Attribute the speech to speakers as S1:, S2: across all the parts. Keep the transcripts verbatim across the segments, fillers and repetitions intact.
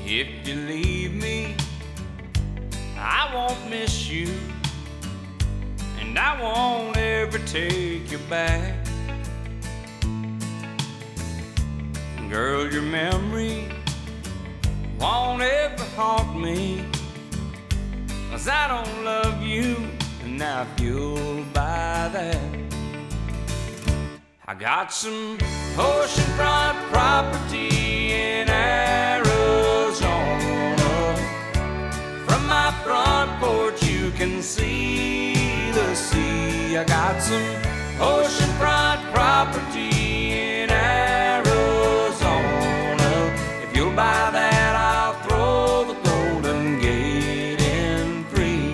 S1: If you leave me, I won't miss you, and I won't ever take you back. Girl, your memory won't ever haunt me, 'cause I don't love you, and now if you'll buy that, I got some oceanfront property in Arizona. From my front porch you can see the sea. I got some oceanfront property in Arizona. If you'll buy that, I'll throw the Golden Gate in free.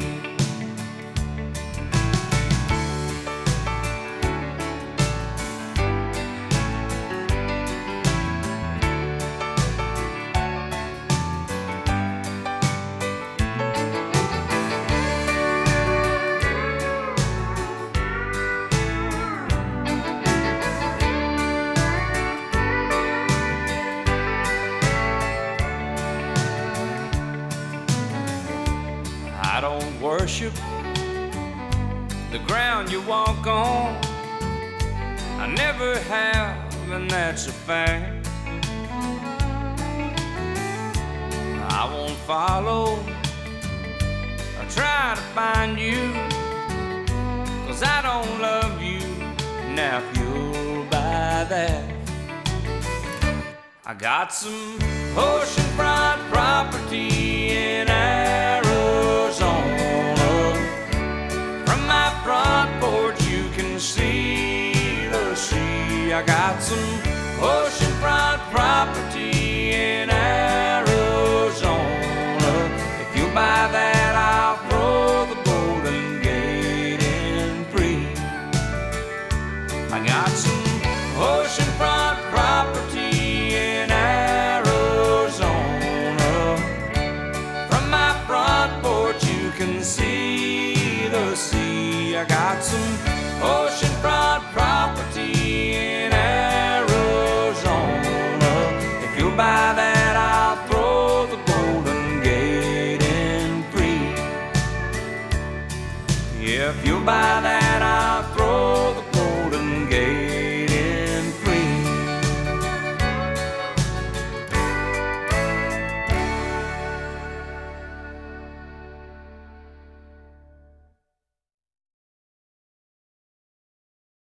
S1: I don't worship the ground you walk on. I never have, and that's a fact. I won't follow or try to find you, 'cause I don't love you. Now if you'll buy that, I got some oceanfront property in Arizona. From my front porch you can see the sea. I got some oceanfront property in Arizona. If you buy that, I'll throw the Golden Gate in free. I got some oceanfront property in Arizona. From my front porch you can see the sea. I got some oceanfront property in Arizona. If you'll buy that, I'll throw the Golden Gate in free. Yeah, if you'll buy that,